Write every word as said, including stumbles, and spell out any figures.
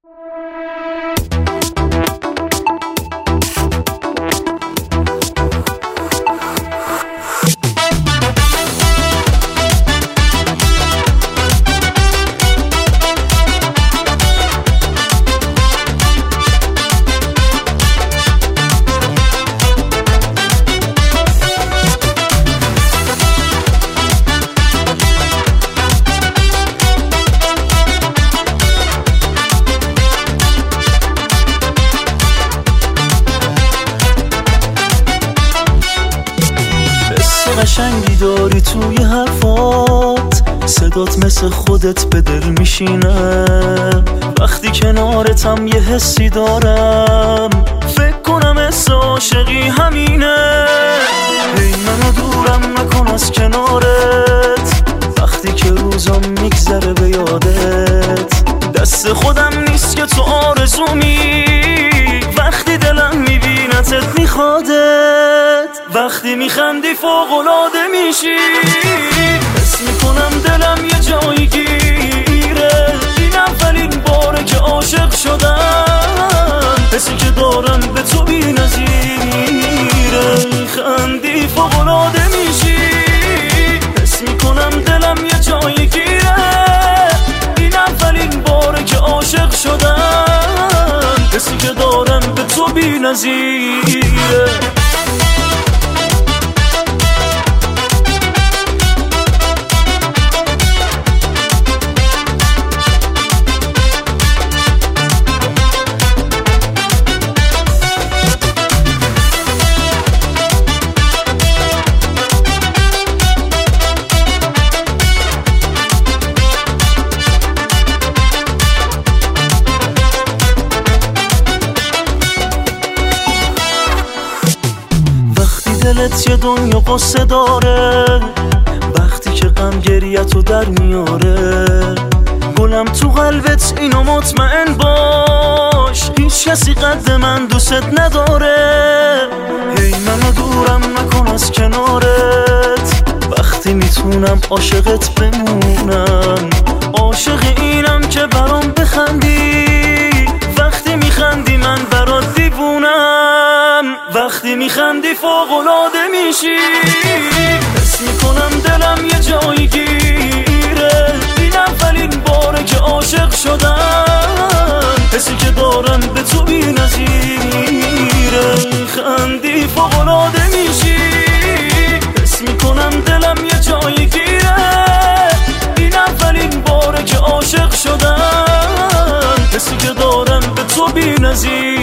قشنگی داری توی حرفات، صدات مثل خودت به دل میشینه. وقتی کنارتم یه حسی دارم، فکر کنم حس عاشقی همینه. هی منو دورم نکن از کنارت، وقتی که روزم میگذره به یادت. دست خودم نیست که تو آرزومی، وقتی دلم میبینتت میخوادت. وقتی میخندی فوق‌العاده میشی، حس میکنم دلم یه جایی گیره. این اولین باره که عاشق شدم، حسی که دارم به تو بی نظیره. خندی فوق‌العاده میشی، حس میکنم دلم یه جایی گیره. این اولین باره که عاشق شدم، حسی که دارم به تو بی نظیره. دلت یه دنیا قصه داره، وقتی که غم گریه‌تو در میاره. گلم تو قلبت اینو مطمئن باش، هیچ کسی قد من دوست نداره. هی منو دورم نکن از کنارت، وقتی میتونم عاشقت بمونم. عاشق اینم که برام بخندی، وقتی میخندی من برات دیوونم. وقتی میخندی فوق‌العاده میشی، حس میکنم دلم یه جایی گیره. این اولین باره که عاشق شدم، حسی که دارم به تو بی نظیره. خندی فوق‌العاده میشی، حس میکنم دلم یه جایی گیره. این اولین باره که عاشق شدم، حسی که دارم به تو بی نظیره.